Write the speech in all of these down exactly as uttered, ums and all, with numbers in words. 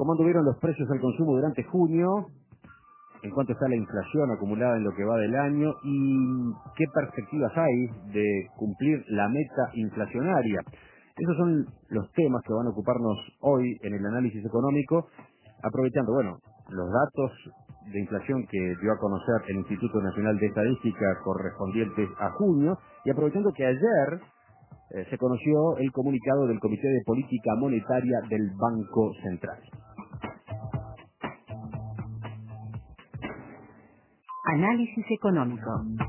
¿Cómo anduvieron los precios al consumo durante junio? ¿En cuánto está la inflación acumulada en lo que va del año? ¿Y qué perspectivas hay de cumplir la meta inflacionaria? Esos son los temas que van a ocuparnos hoy en el análisis económico, aprovechando, bueno, los datos de inflación que dio a conocer el Instituto Nacional de Estadística correspondientes a junio, y aprovechando que ayer eh, se conoció el comunicado del Comité de Política Monetaria del Banco Central. Análisis económico.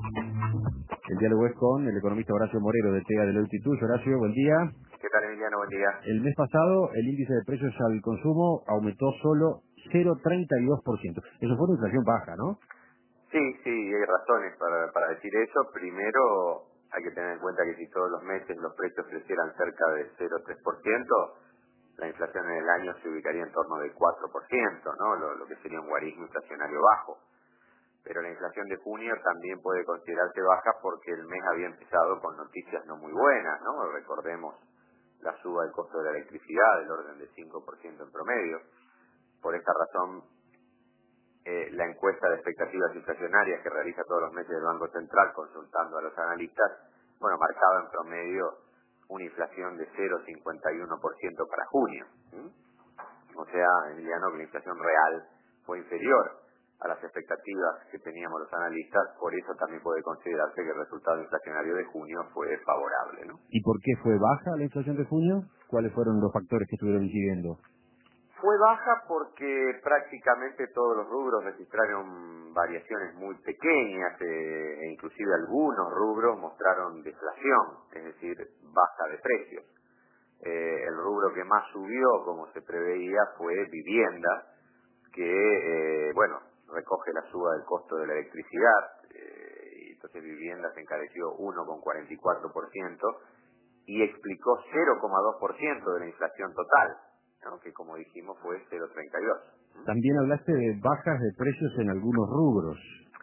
El diálogo es con el economista Horacio Morero de Tega Deloitte y Touche. Horacio, buen día. ¿Qué tal, Emiliano? Buen día. El mes pasado el índice de precios al consumo aumentó solo cero coma treinta y dos por ciento. Eso fue una inflación baja, ¿no? Sí, sí, hay razones para, para decir eso. Primero, hay que tener en cuenta que si todos los meses los precios crecieran cerca de cero coma tres por ciento, la inflación en el año se ubicaría en torno del cuatro por ciento, ¿no? Lo, lo que sería un guarismo inflacionario bajo. Pero la inflación de junio también puede considerarse baja porque el mes había empezado con noticias no muy buenas, ¿no? Recordemos la suba del costo de la electricidad del orden de cinco por ciento en promedio. Por esta razón, eh, la encuesta de expectativas inflacionarias que realiza todos los meses el Banco Central consultando a los analistas, bueno, marcaba en promedio una inflación de cero coma cincuenta y uno por ciento para junio. ¿Mm? O sea, Emiliano, que la inflación real fue inferior a las expectativas que teníamos los analistas, por eso también puede considerarse que el resultado inflacionario de junio fue favorable, ¿no? ¿Y por qué fue baja la inflación de junio? ¿Cuáles fueron los factores que estuvieron incidiendo? Fue baja porque prácticamente todos los rubros registraron variaciones muy pequeñas, eh, e inclusive algunos rubros mostraron deflación, es decir, baja de precios. Eh, el rubro que más subió, como se preveía, fue vivienda, que, eh, bueno, recoge la suba del costo de la electricidad, eh, y entonces vivienda se encareció uno coma cuarenta y cuatro por ciento y explicó cero coma dos por ciento de la inflación total, ¿no? Que como dijimos fue cero coma treinta y dos. ¿Mm? También hablaste de bajas de precios en algunos rubros.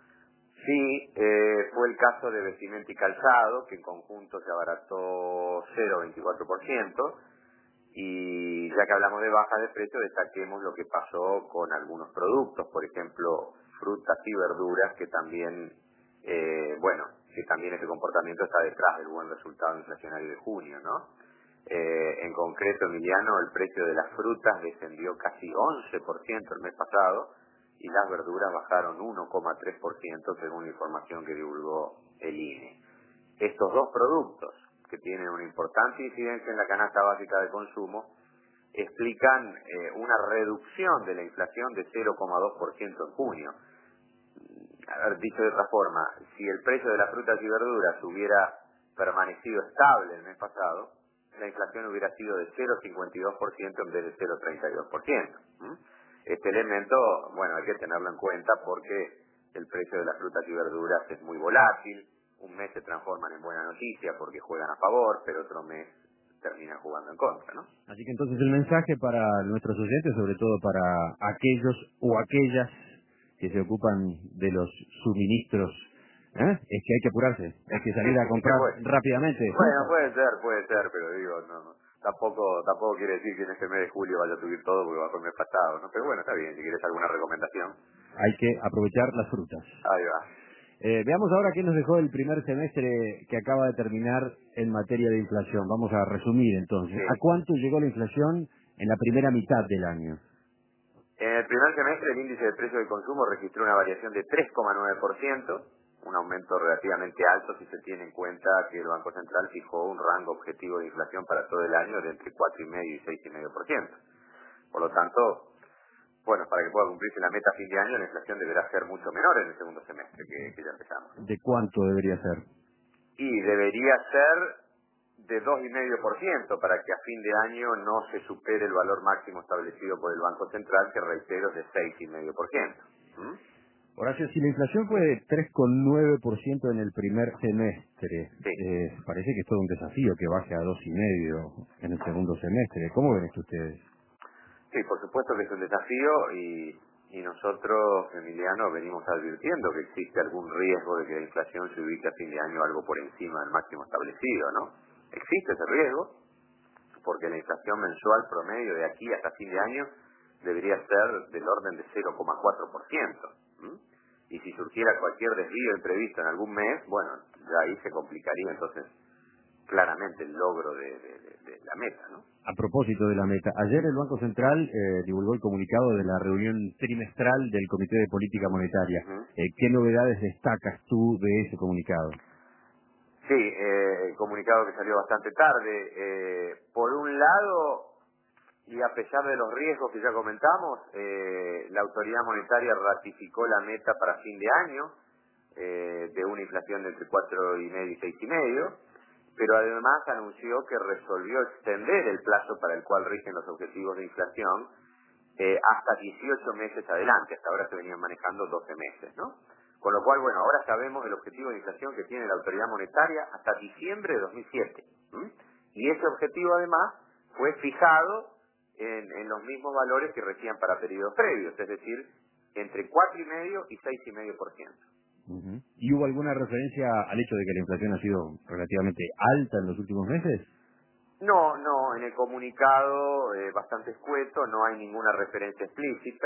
Sí, eh, fue el caso de vestimenta y calzado, que en conjunto se abarató cero coma veinticuatro por ciento. Y ya que hablamos de baja de precio, destaquemos lo que pasó con algunos productos, por ejemplo, frutas y verduras, que también, eh, bueno, que también ese comportamiento está detrás del buen resultado inflacionario de junio, ¿no? Eh, en concreto, Emiliano, el precio de las frutas descendió casi once por ciento el mes pasado y las verduras bajaron uno coma tres por ciento según la información que divulgó el I N E. Estos dos productos, que tienen una importante incidencia en la canasta básica de consumo, explican eh, una reducción de la inflación de cero coma dos por ciento en junio. A ver, dicho de otra forma, si el precio de las frutas y verduras hubiera permanecido estable el mes pasado, la inflación hubiera sido de cero coma cincuenta y dos por ciento en vez de cero coma treinta y dos por ciento. ¿Mm? Este elemento, bueno, hay que tenerlo en cuenta porque el precio de las frutas y verduras es muy volátil. Un mes se transforman en buena noticia porque juegan a favor, pero otro mes terminan jugando en contra, ¿no? Así que entonces el mensaje para nuestros oyentes, sobre todo para aquellos o aquellas que se ocupan de los suministros, ¿eh? Es que hay que apurarse, hay que salir a comprar rápidamente. Bueno, puede ser, puede ser, pero digo, no, no, tampoco tampoco quiere decir que en este mes de julio vaya a subir todo porque va con el mes pasado, ¿no? Pero bueno, está bien, si quieres alguna recomendación. Hay que aprovechar las frutas. Ahí va. Eh, veamos ahora qué nos dejó el primer semestre que acaba de terminar en materia de inflación. Vamos a resumir entonces. Sí. ¿A cuánto llegó la inflación en la primera mitad del año? En el primer semestre el índice de precio del consumo registró una variación de tres coma nueve por ciento, un aumento relativamente alto si se tiene en cuenta que el Banco Central fijó un rango objetivo de inflación para todo el año de entre cuatro coma cinco y seis coma cinco por ciento. Por lo tanto, bueno, para que pueda cumplirse la meta a fin de año, la inflación deberá ser mucho menor en el segundo semestre que, que ya empezamos. ¿De cuánto debería ser? Y debería ser de dos coma cinco por ciento para que a fin de año no se supere el valor máximo establecido por el Banco Central, que reitero es de seis coma cinco por ciento. ¿Mm? Horacio, si la inflación fue de tres coma nueve por ciento en el primer semestre, Sí. eh, parece que es todo un desafío que baje a dos coma cinco en el segundo semestre. ¿Cómo ven esto ustedes? Sí, por supuesto que es un desafío y, y nosotros, Emiliano, venimos advirtiendo que existe algún riesgo de que la inflación se ubique a fin de año algo por encima del máximo establecido, ¿no? Existe ese riesgo porque la inflación mensual promedio de aquí hasta fin de año debería ser del orden de cero coma cuatro por ciento. Y si surgiera cualquier desvío imprevisto en algún mes, bueno, ya ahí se complicaría entonces claramente el logro de, de, de, de la meta, ¿no? A propósito de la meta, ayer el Banco Central eh, divulgó el comunicado de la reunión trimestral del Comité de Política Monetaria. Uh-huh. eh, ¿Qué novedades destacas tú de ese comunicado? Sí, eh, el comunicado que salió bastante tarde. Eh, por un lado, y a pesar de los riesgos que ya comentamos, eh, la autoridad monetaria ratificó la meta para fin de año eh, de una inflación de entre cuatro y medio y seis y medio, pero además anunció que resolvió extender el plazo para el cual rigen los objetivos de inflación eh, hasta dieciocho meses adelante. Hasta ahora se venían manejando doce meses, ¿no? Con lo cual, bueno, ahora sabemos el objetivo de inflación que tiene la autoridad monetaria hasta diciembre de dos mil siete. ¿Mm? Y ese objetivo, además, fue fijado en, en los mismos valores que regían para periodos previos, es decir, entre cuatro coma cinco y seis coma cinco por ciento. Uh-huh. ¿Y hubo alguna referencia al hecho de que la inflación ha sido relativamente alta en los últimos meses? No, no, en el comunicado eh, bastante escueto, no hay ninguna referencia explícita,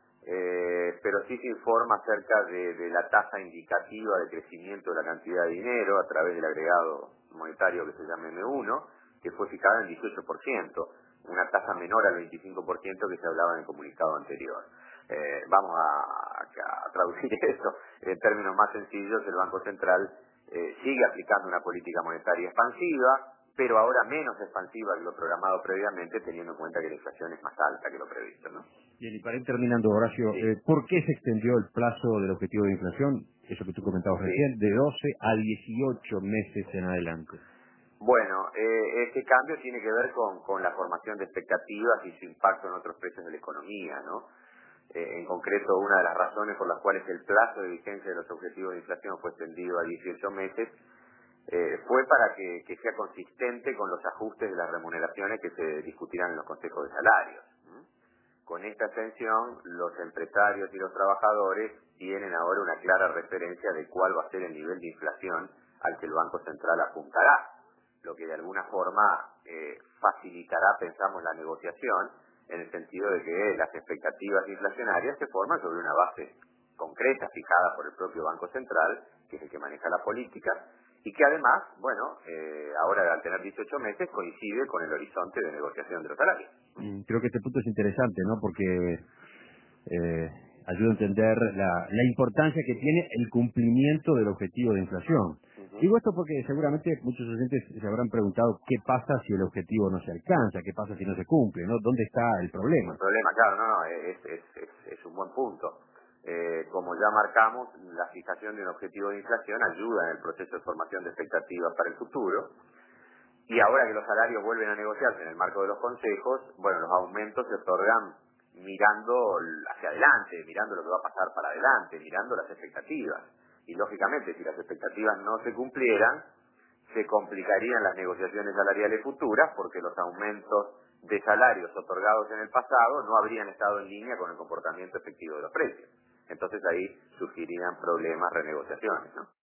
eh, pero sí se informa acerca de, de la tasa indicativa de crecimiento de la cantidad de dinero a través del agregado monetario que se llama eme uno, que fue fijada en dieciocho por ciento, una tasa menor al veinticinco por ciento que se hablaba en el comunicado anterior. Eh, vamos a, a traducir esto en términos más sencillos. El Banco Central eh, sigue aplicando una política monetaria expansiva, pero ahora menos expansiva que lo programado previamente, teniendo en cuenta que la inflación es más alta que lo previsto, ¿no? Bien, y para ir terminando, Horacio, sí. eh, ¿por qué se extendió el plazo del objetivo de inflación, eso que tú comentabas sí. recién, de doce a dieciocho meses en adelante? Bueno, eh, este cambio tiene que ver con, con la formación de expectativas y su impacto en otros precios de la economía, ¿no? Eh, en concreto, una de las razones por las cuales el plazo de vigencia de los objetivos de inflación fue extendido a dieciocho meses eh, fue para que, que sea consistente con los ajustes de las remuneraciones que se discutirán en los consejos de salarios. ¿Mm? Con esta extensión, los empresarios y los trabajadores tienen ahora una clara referencia de cuál va a ser el nivel de inflación al que el Banco Central apuntará, lo que de alguna forma eh, facilitará, pensamos, la negociación, en el sentido de que las expectativas inflacionarias se forman sobre una base concreta, fijada por el propio Banco Central, que es el que maneja la política, y que además, bueno, eh, ahora al tener dieciocho meses coincide con el horizonte de negociación de los salarios. Creo que este punto es interesante, ¿no? Porque eh, ayuda a entender la, la importancia que tiene el cumplimiento del objetivo de inflación. Uh-huh. Digo esto porque seguramente muchos oyentes se habrán preguntado qué pasa si el objetivo no se alcanza, qué pasa si no se cumple, ¿no? ¿Dónde está el problema? El problema, claro, no, no, es, es, es, es un buen punto. Eh, como ya marcamos, la fijación de un objetivo de inflación ayuda en el proceso de formación de expectativas para el futuro. Y ahora que los salarios vuelven a negociarse en el marco de los consejos, bueno, los aumentos se otorgan mirando hacia adelante, mirando lo que va a pasar para adelante, mirando las expectativas. Y lógicamente, si las expectativas no se cumplieran, se complicarían las negociaciones salariales futuras, porque los aumentos de salarios otorgados en el pasado no habrían estado en línea con el comportamiento efectivo de los precios. Entonces ahí surgirían problemas, renegociaciones, ¿no?